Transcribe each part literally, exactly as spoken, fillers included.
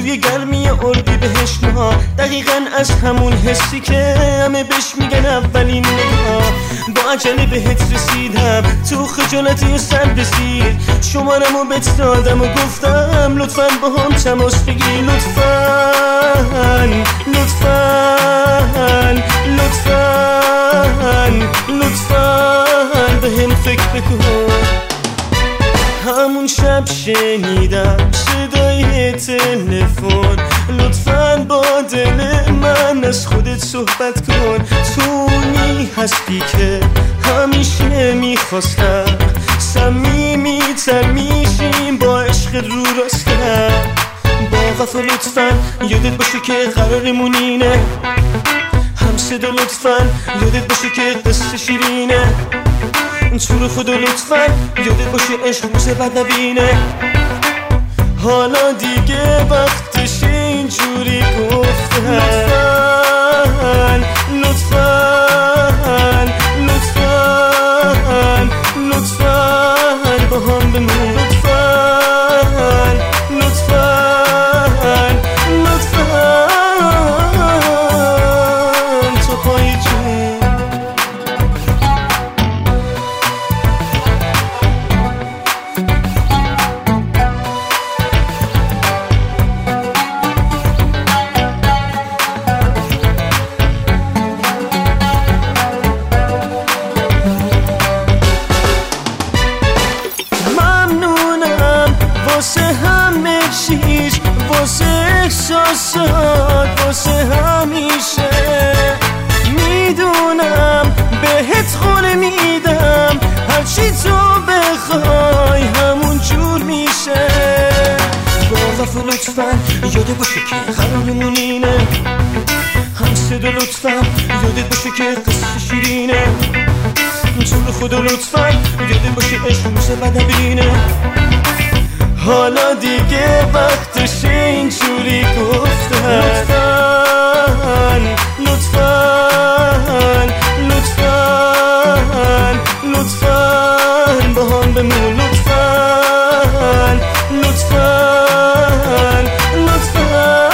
توی گرمی اردی بهشت‌ها، دقیقاً از همون حسی که همه بهش میگن اولین نگاه. با عجله بهت رسیدم، تو خجالتی و سر رسید، شمارمو بهت دادم و گفتم لطفاً با هم تماس بگیر. لطفاً لطفاً لطفاً لطفاً به هم فکر بکن. همون شب شنیدم صدای تلفن، لطفاً با دل من از خودت صحبت کن. تونی هستی که همیشه میخواستم، صمیمی تر میشیم با عشق رو راستم. با وفا لطفاً یادت باشه که قرارمون اینه، هم صدا لطفاً یادت باشه که قصه شیرینه. تو رو خدا لطفاً یادت باشه عشق موسه بد نبینه. حالا دیگه وقتش اینجوری گفتن، لطفاً لطفاً لطفاً لطفاً با هم بمون. لطفاً لطفاً لطفاً تا پای جون. واسه همه چیز، واسه احساسات، واسه همیشه. میدونم بهت خونه میدم، هرچی تو بخوای همون جور میشه. با وفا لطفاً یادت باشه که قرارمون اینه، هم صدا لطفاً یادت باشه که قصه شیرینه. تو رو خدا لطفاً یادت باشه عشق موسه بد نبینه. حالا دیگه وقتش اینجوری گفتن، لطفاً لطفاً لطفاً با هم بمون. لطفاً لطفاً لطفاً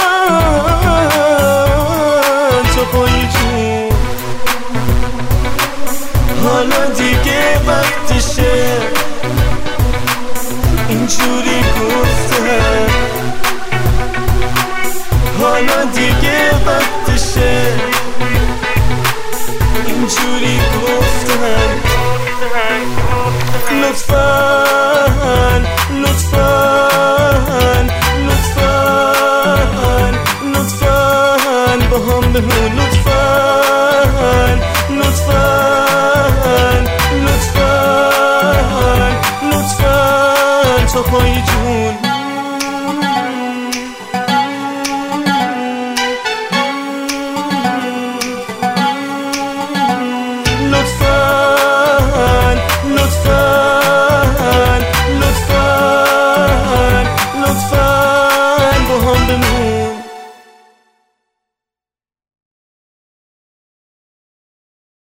تا پای جون. حالا دیگه وقتشه اینجوری گفتن، حالا دیگه وقتشه اینجوری گفتن. لطفاً لطفاً لطفاً لطفاً با هم بمون.